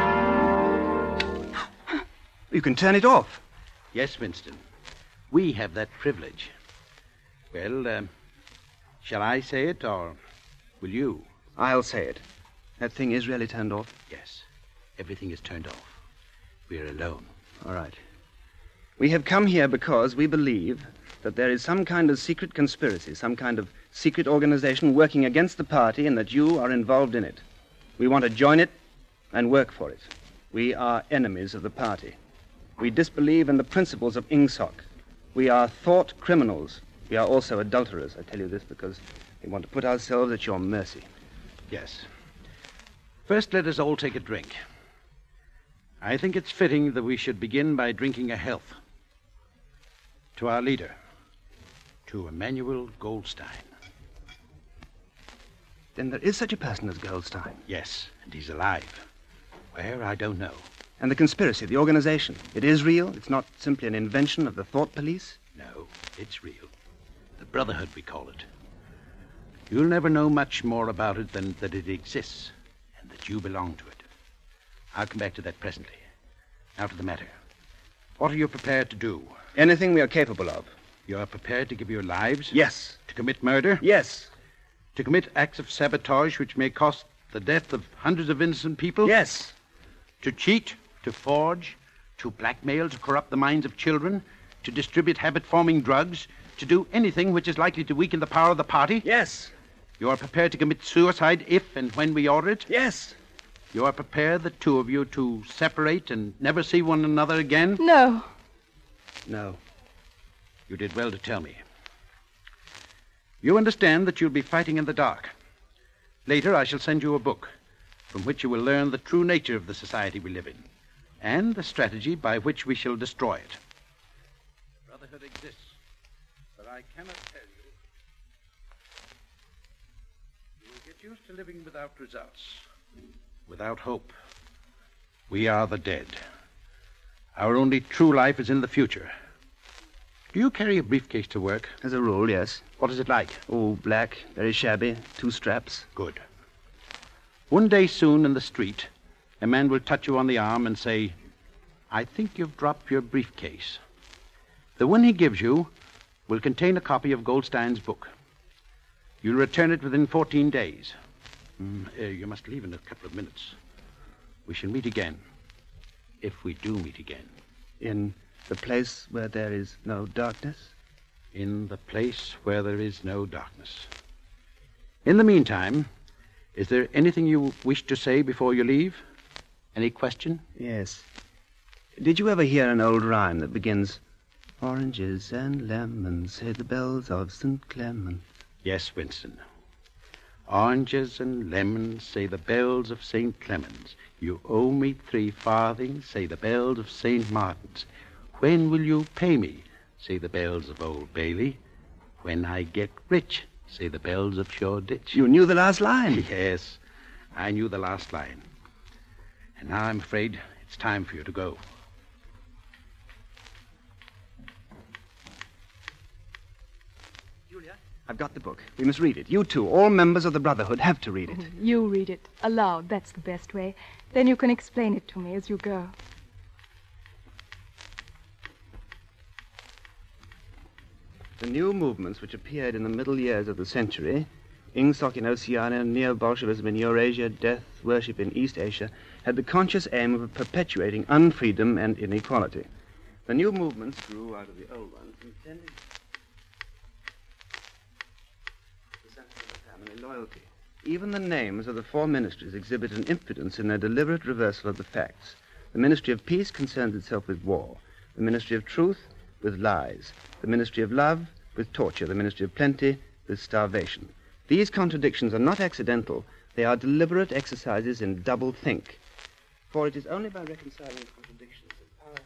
S8: You can turn it off.
S9: Yes, Winston. We have that privilege. Well, um, shall I say it, or will you?
S8: I'll say it. That thing is really turned off?
S9: Yes. Everything is turned off. We're alone.
S8: All right. We have come here because we believe that there is some kind of secret conspiracy, some kind of secret organization working against the party, and that you are involved in it. We want to join it and work for it. We are enemies of the party. We disbelieve in the principles of I N G S O C. We are thought criminals, We are also adulterers. I tell you this because we want to put ourselves at your mercy.
S9: Yes. First, let us all take a drink. I think it's fitting that we should begin by drinking a health to our leader, to Emmanuel Goldstein.
S8: Then there is such a person as Goldstein?
S9: Yes, and he's alive. Where, I don't know.
S8: And the conspiracy, the organization, it is real? It's not simply an invention of the thought police?
S9: No, it's real. The Brotherhood, we call it. You'll never know much more about it than that it exists and that you belong to it. I'll come back to that presently. Now to the matter. What are you prepared to do?
S8: Anything we are capable of.
S9: You are prepared to give your lives?
S8: Yes.
S9: To commit murder?
S8: Yes.
S9: To commit acts of sabotage which may cost the death of hundreds of innocent people?
S8: Yes.
S9: To cheat, to forge, to blackmail, to corrupt the minds of children, to distribute habit-forming drugs, to do anything which is likely to weaken the power of the party?
S8: Yes.
S9: You are prepared to commit suicide if and when we order it?
S8: Yes.
S9: You are prepared, the two of you, to separate and never see one another again?
S17: No.
S8: No.
S9: You did well to tell me. You understand that you'll be fighting in the dark. Later, I shall send you a book from which you will learn the true nature of the society we live in and the strategy by which we shall destroy it. Brotherhood exists, but I cannot tell you. You will get used to living without results, without hope. We are the dead. Our only true life is in the future. Do you carry a briefcase to work?
S8: As a rule, yes.
S9: What is it like?
S8: Oh, black, very shabby, two straps.
S9: Good. One day soon in the street, a man will touch you on the arm and say, I think you've dropped your briefcase. The one he gives you will contain a copy of Goldstein's book. You'll return it within fourteen days. Mm, uh, you must leave in a couple of minutes. We shall meet again, if we do meet again.
S8: In the place where there is no darkness?
S9: In the place where there is no darkness. In the meantime, is there anything you wish to say before you leave? Any question?
S8: Yes. Did you ever hear an old rhyme that begins, Oranges and lemons, say the bells of Saint Clement?
S9: Yes, Winston. Oranges and lemons, say the bells of Saint Clement's. You owe me three farthings, say the bells of Saint Martin's. When will you pay me, say the bells of Old Bailey. When I get rich, say the bells of Shoreditch.
S8: You knew the last line?
S9: Yes, I knew the last line. And now I'm afraid it's time for you to go.
S8: Julia, I've got the book. We must read it. You too, all members of the Brotherhood, have to read it.
S17: You read it aloud. That's the best way. Then you can explain it to me as you go.
S8: The new movements which appeared in the middle years of the century, Ingsoc in Oceania, Neo-Bolshevism in Eurasia, death worship in East Asia, had the conscious aim of perpetuating unfreedom and inequality. The new movements grew out of the old ones, intended to center family loyalty. Even the names of the four ministries exhibit an impudence in their deliberate reversal of the facts. The Ministry of Peace concerns itself with war. The Ministry of Truth with lies. The Ministry of Love with torture. The Ministry of Plenty with starvation. These contradictions are not accidental. They are deliberate exercises in double think. For it is only by reconciling contradictions that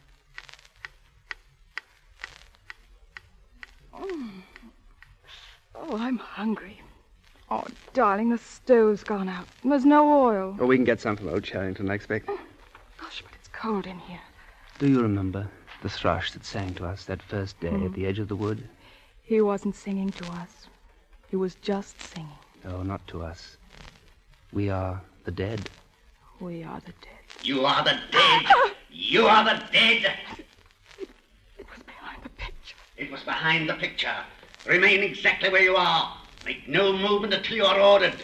S8: power...
S17: Oh. Oh, I'm hungry. Oh, darling, the stove's gone out. There's no oil.
S8: Oh, we can get some from old Charrington, I expect.
S17: Oh, gosh, but it's cold in here.
S8: Do you remember the thrush that sang to us that first day
S17: Hmm.
S8: at the edge of the wood?
S17: He wasn't singing to us. He was just singing.
S8: No, not to us. We are the dead.
S17: We are the dead.
S2: You are the dead. You are the dead.
S17: It was behind the picture.
S2: It was behind the picture. Remain exactly where you are. Make no movement until you are ordered.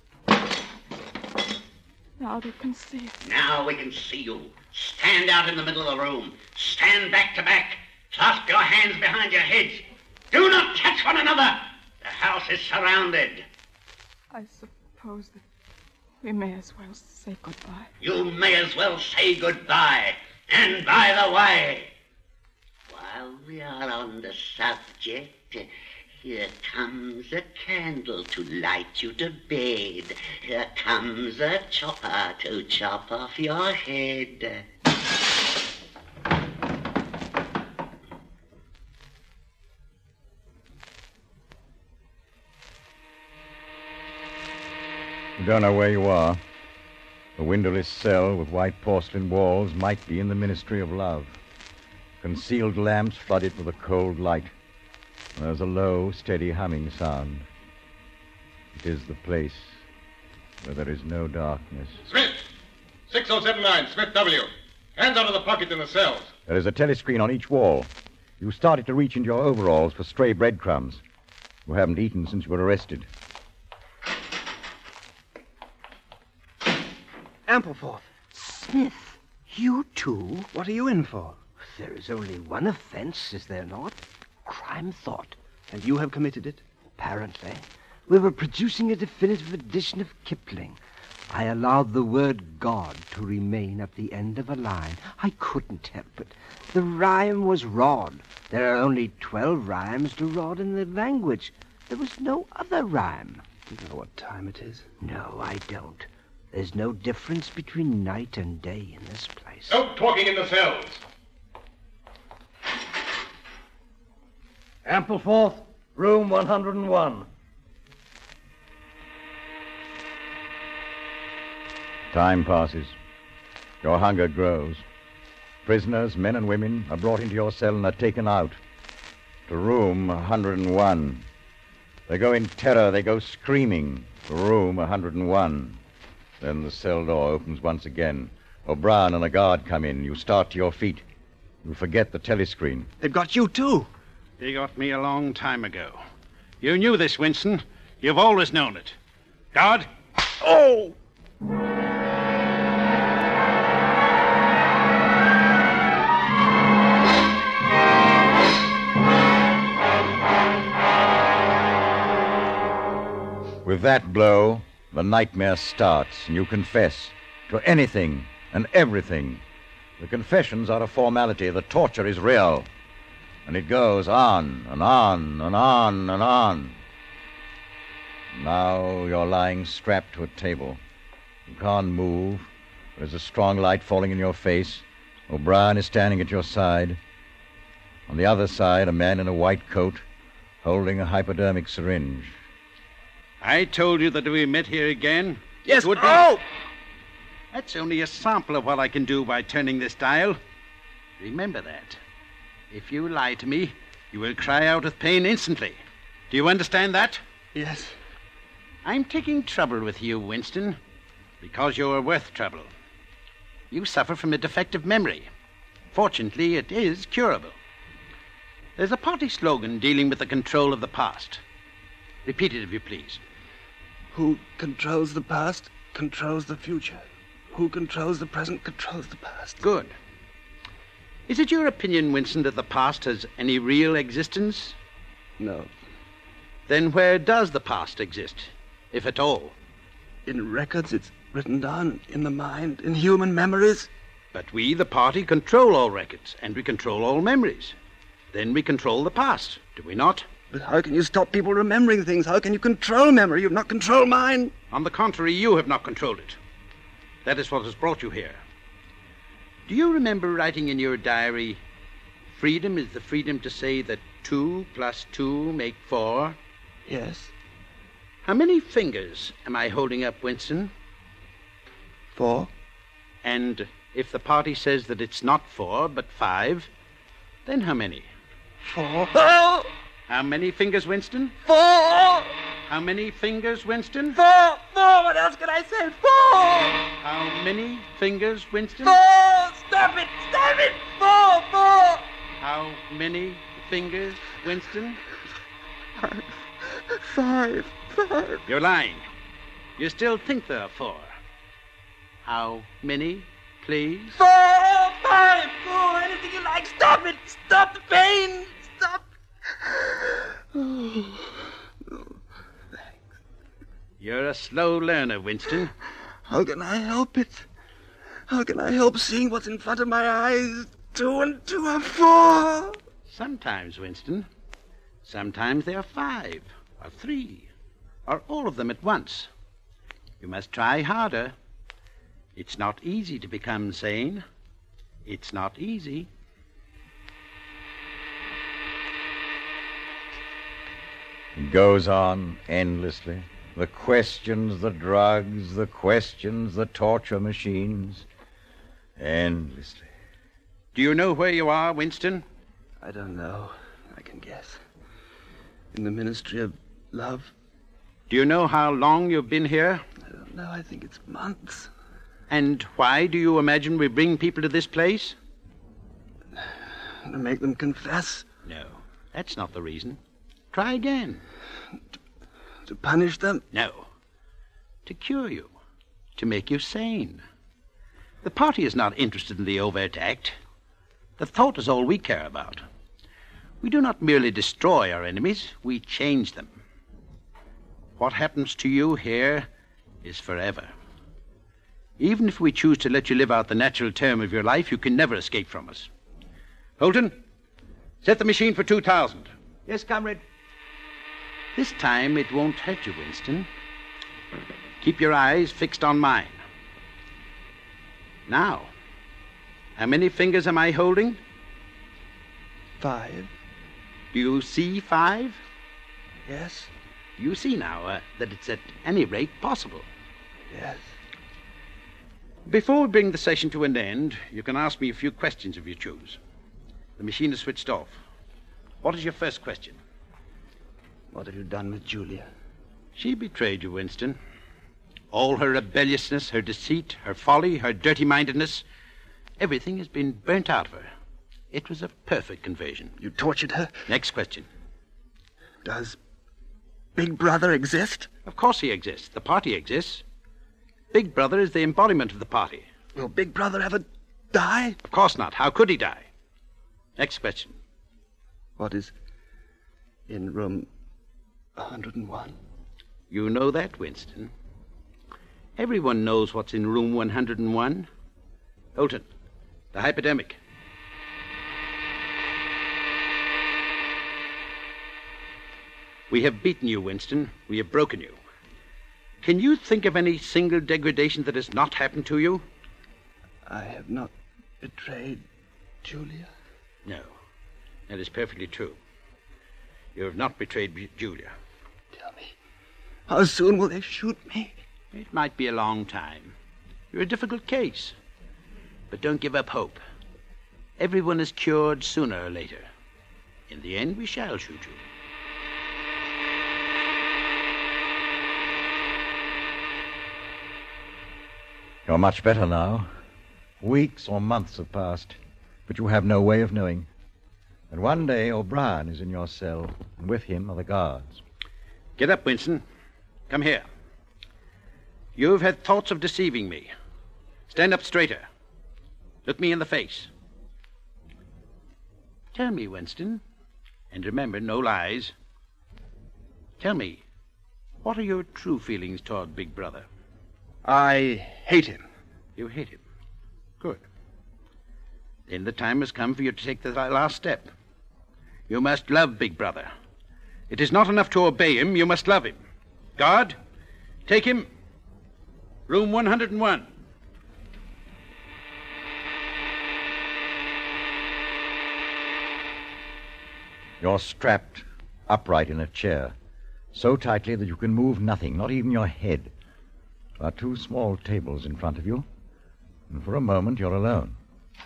S17: Now they can see us.
S2: Now we can see you. Stand out in the middle of the room. Stand back to back. Clasp your hands behind your heads. Do not touch one another. The house is surrounded.
S17: I suppose that we may as well say goodbye.
S2: You may as well say goodbye. And by the way, while we are on the subject,
S15: Here comes a candle to light you to bed. Here comes a chopper to chop off your head.
S18: You don't know where you are. The windowless cell with white porcelain walls might be in the Ministry of Love. Concealed lamps flood it with a cold light. There's a low, steady humming sound. It is the place where there is no darkness.
S4: Smith! six oh seven nine, Smith W. Hands out of the pockets in the cells.
S18: There is a telescreen on each wall. You started to reach into your overalls for stray breadcrumbs. You haven't eaten since you were arrested.
S8: Ampleforth.
S9: Smith, you too?
S8: What are you in for?
S9: There is only one offense, is there not? Crime thought.
S8: And you have committed it?
S9: Apparently. We were producing a definitive edition of Kipling. I allowed the word God to remain at the end of a line. I couldn't help it. The rhyme was rod. There are only twelve rhymes to rod in the language. There was no other rhyme.
S8: Do you know what time it is?
S9: No, I don't. There's no difference between night and day in this place.
S4: No talking in the cells.
S19: Ampleforth, room one hundred one.
S18: Time passes. Your hunger grows. Prisoners, men and women, are brought into your cell and are taken out to room one hundred one. They go in terror, they go screaming to room one hundred one. Then the cell door opens once again. O'Brien and a guard come in. You start to your feet. You forget the telescreen.
S8: They've got you, too.
S7: They got me a long time ago. You knew this, Winston. You've always known it. Guard?
S8: Oh!
S18: With that blow, the nightmare starts, and you confess to anything and everything. The confessions are a formality. The torture is real. And it goes on and on and on and on. Now you're lying strapped to a table. You can't move. There's a strong light falling in your face. O'Brien is standing at your side. On the other side, a man in a white coat holding a hypodermic syringe.
S7: I told you that if we met here again...
S8: Yes,
S7: it would be...
S8: oh!
S7: That's only a sample of what I can do by turning this dial. Remember that. If you lie to me, you will cry out with pain instantly. Do you understand that?
S8: Yes.
S7: I'm taking trouble with you, Winston, because you're worth trouble. You suffer from a defective memory. Fortunately, it is curable. There's a party slogan dealing with the control of the past. Repeat it, if you please.
S8: Who controls the past controls the future. Who controls the present controls the past.
S7: Good. Is it your opinion, Winston, that the past has any real existence?
S8: No.
S7: Then where does the past exist, if at all?
S8: In records, it's written down in the mind, in human memories.
S7: But we, the party, control all records, and we control all memories. Then we control the past, do we not?
S8: But how can you stop people remembering things? How can you control memory? You've not controlled mine.
S7: On the contrary, you have not controlled it. That is what has brought you here. Do you remember writing in your diary, freedom is the freedom to say that two plus two make four?
S8: Yes.
S7: How many fingers am I holding up, Winston?
S8: Four.
S7: And if the party says that it's not four, but five, then how many?
S8: Four. Oh!
S7: How many fingers, Winston?
S8: Four!
S7: How many fingers, Winston?
S8: Four! Four! What else can I say? Four!
S7: How many fingers, Winston?
S8: Four! Stop it! Stop it! Four! Four!
S7: How many fingers, Winston?
S8: Five. Five.
S7: You're lying. You still think there are four. How many, please?
S8: Four! Five! Four! Anything you like. Stop it! Stop the pain! Stop! Oh.
S7: You're a slow learner, Winston.
S8: How can I help it? How can I help seeing what's in front of my eyes? Two and two are four.
S7: Sometimes, Winston, Sometimes there are five, or three, or all of them at once. You must try harder. It's not easy to become sane. It's not easy.
S18: It goes on endlessly. The questions, the drugs, the questions, the torture machines. Endlessly.
S7: Do you know where you are, Winston?
S8: I don't know. I can guess. In the Ministry of Love.
S7: Do you know how long you've been here?
S8: I don't know. I think it's months.
S7: And why do you imagine we bring people to this place?
S8: To make them confess.
S7: No, that's not the reason. Try again.
S8: To, to punish them?
S7: No. To cure you. To make you sane. The party is not interested in the overt act. The thought is all we care about. We do not merely destroy our enemies, we change them. What happens to you here is forever. Even if we choose to let you live out the natural term of your life, you can never escape from us. Holton, set the machine for two thousand.
S19: Yes, comrade.
S7: This time it won't hurt you, Winston. Keep your eyes fixed on mine. Now, how many fingers am I holding?
S8: Five.
S7: Do you see five?
S8: Yes.
S7: You see now uh, that it's at any rate possible.
S8: Yes.
S7: Before we bring the session to an end, you can ask me a few questions if you choose. The machine is switched off. What is your first question?
S8: What have you done with Julia?
S7: She betrayed you, Winston. All her rebelliousness, her deceit, her folly, her dirty-mindedness, everything has been burnt out of her. It was a perfect invasion.
S8: You tortured her?
S7: Next question.
S8: Does Big Brother exist?
S7: Of course he exists. The party exists. Big Brother is the embodiment of the party.
S8: Will Big Brother ever die?
S7: Of course not. How could he die? Next question.
S8: What is in room one hundred and one?
S7: You know that, Winston. Everyone knows what's in room one hundred and one. Holton, the hypodermic. We have beaten you, Winston. We have broken you. Can you think of any single degradation that has not happened to you?
S8: I have not betrayed Julia.
S7: No, that is perfectly true. You have not betrayed B- Julia.
S8: Tell me, how soon will they shoot me?
S7: It might be a long time. You're a difficult case. But don't give up hope. Everyone is cured sooner or later. In the end, we shall shoot you.
S18: You're much better now. Weeks or months have passed, but you have no way of knowing. And one day O'Brien is in your cell, and with him are the guards.
S7: Get up, Winston. Come here. You've had thoughts of deceiving me. Stand up straighter. Look me in the face. Tell me, Winston, and remember, no lies. Tell me, what are your true feelings toward Big Brother?
S8: I hate him.
S7: You hate him? Good. Then the time has come for you to take the last step. You must love Big Brother. It is not enough to obey him, you must love him. Guard, take him. Room one hundred and one.
S18: You're strapped upright in a chair, so tightly that you can move nothing, not even your head. There are two small tables in front of you, and for a moment you're alone.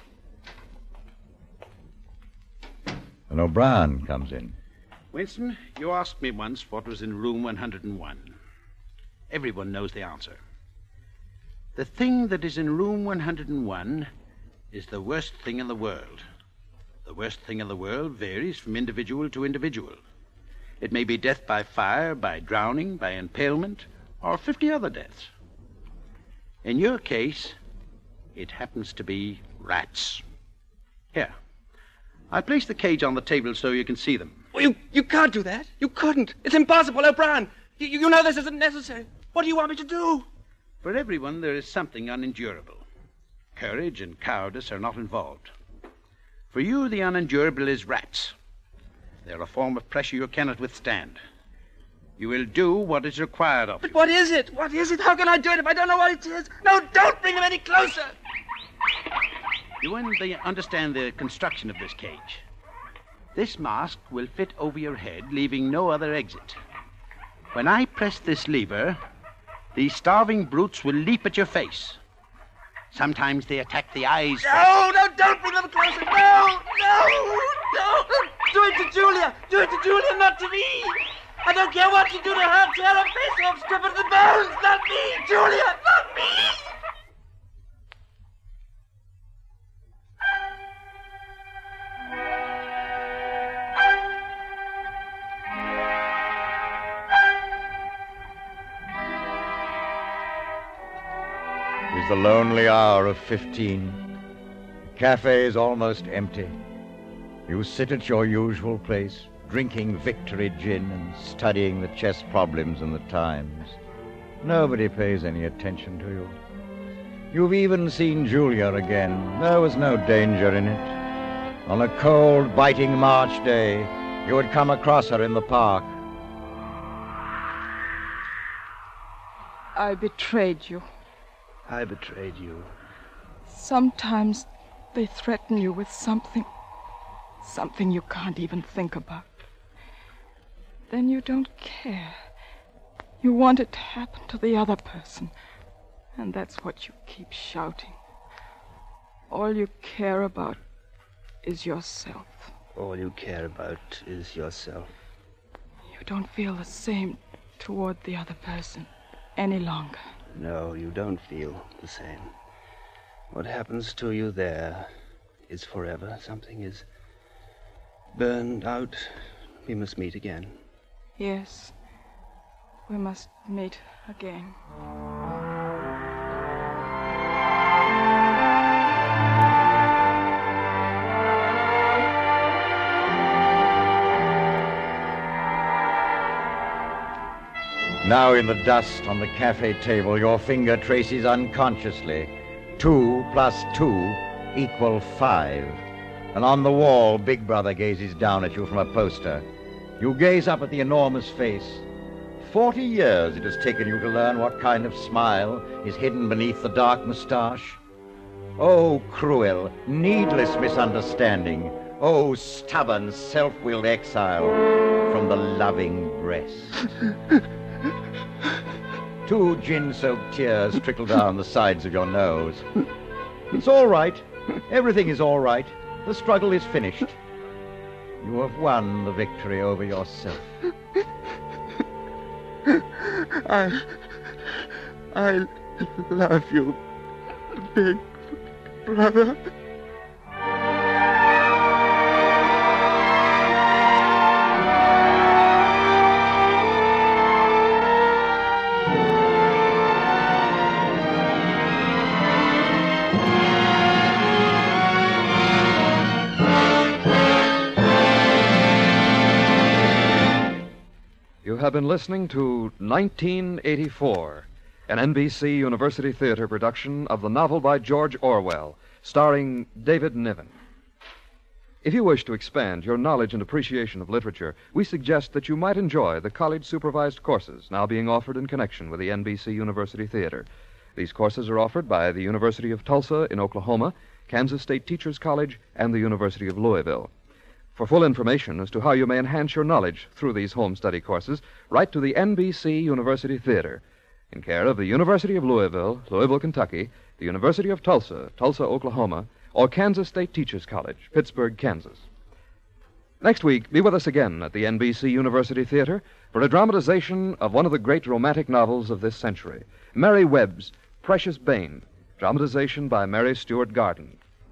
S18: And O'Brien comes in.
S7: Winston, you asked me once what was in room one hundred and one. Everyone knows the answer. The thing that is in room one hundred and one is the worst thing in the world. The worst thing in the world varies from individual to individual. It may be death by fire, by drowning, by impalement, or fifty other deaths. In your case, it happens to be rats. Here, I place the cage on the table so you can see them.
S19: Oh, you, you can't do that. You couldn't. It's impossible, O'Brien. You, you know this isn't necessary. What do you want me to do?
S7: For everyone, there is something unendurable. Courage and cowardice are not involved. For you, the unendurable is rats. They're a form of pressure you cannot withstand. You will do what is required of you.
S19: But what is it? What is it? How can I do it if I don't know what it is? No, don't bring them any closer.
S7: You understand the construction of this cage. This mask will fit over your head, leaving no other exit. When I press this lever, these starving brutes will leap at your face. Sometimes they attack the eyes.
S19: No, no, don't bring them closer. No, no, no. Do it to Julia. Do it to Julia, not to me. I don't care what you do to her. Tear her face off, strip her to the bones. Not me, Julia, not me.
S18: It is the lonely hour of fifteen. The cafe is almost empty. You sit at your usual place, drinking Victory gin and studying the chess problems in the Times. Nobody pays any attention to you. You've even seen Julia again. There was no danger in it. On a cold, biting March day, you had come across her in the park.
S17: I betrayed you.
S8: I betrayed you.
S17: Sometimes they threaten you with something, something you can't even think about. Then you don't care. You want it to happen to the other person, and that's what you keep shouting. All you care about is yourself.
S8: All you care about is yourself.
S17: You don't feel the same toward the other person any longer.
S8: No, you don't feel the same. What happens to you there is forever. Something is burned out. We must meet again.
S17: Yes, we must meet again.
S18: Now in the dust on the cafe table, your finger traces unconsciously. Two plus two equal five. And on the wall, Big Brother gazes down at you from a poster. You gaze up at the enormous face. Forty years it has taken you to learn what kind of smile is hidden beneath the dark moustache. Oh, cruel, needless misunderstanding. Oh, stubborn, self-willed exile from the loving breast. Two gin-soaked tears trickle down the sides of your nose. It's all right. Everything is all right. The struggle is finished. You have won the victory over yourself.
S19: I... I love you, Big Brother.
S5: You have been listening to nineteen eighty-four, an N B C University Theater production of the novel by George Orwell, starring David Niven. If you wish to expand your knowledge and appreciation of literature, we suggest that you might enjoy the college-supervised courses now being offered in connection with the N B C University Theater. These courses are offered by the University of Tulsa in Oklahoma, Kansas State Teachers College, and the University of Louisville. For full information as to how you may enhance your knowledge through these home study courses, write to the N B C University Theater, in care of the University of Louisville, Louisville, Kentucky, the University of Tulsa, Tulsa, Oklahoma, or Kansas State Teachers College, Pittsburgh, Kansas. Next week, be with us again at the N B C University Theater for a dramatization of one of the great romantic novels of this century, Mary Webb's Precious Bane, dramatization by Mary Stuart Garden.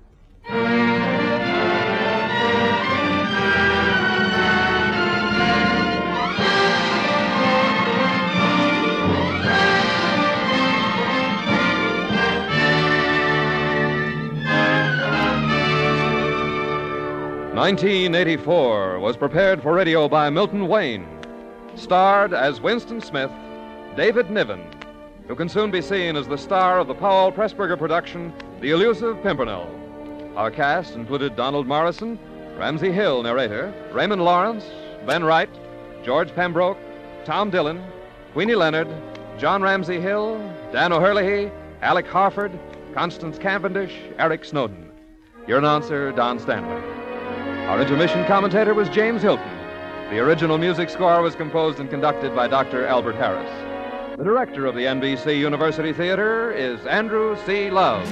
S5: nineteen eighty-four was prepared for radio by Milton Wayne. Starred as Winston Smith, David Niven, who can soon be seen as the star of the Powell Pressburger production, The Elusive Pimpernel. Our cast included Donald Morrison, Ramsey Hill, narrator. Raymond Lawrence, Ben Wright, George Pembroke, Tom Dillon, Queenie Leonard, John Ramsey Hill, Dan O'Herlihy, Alec Harford, Constance Cavendish, Eric Snowden. Your announcer, Don Stanley. Our intermission commentator was James Hilton. The original music score was composed and conducted by Doctor Albert Harris. The director of the N B C University Theater is Andrew C. Love.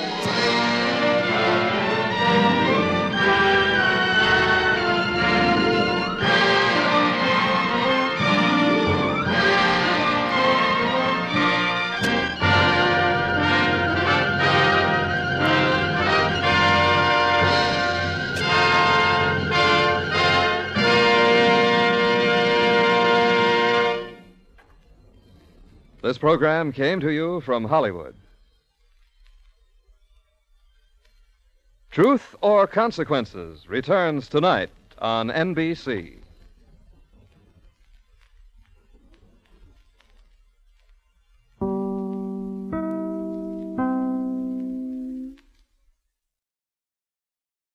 S5: This program came to you from Hollywood. Truth or Consequences returns tonight on N B C.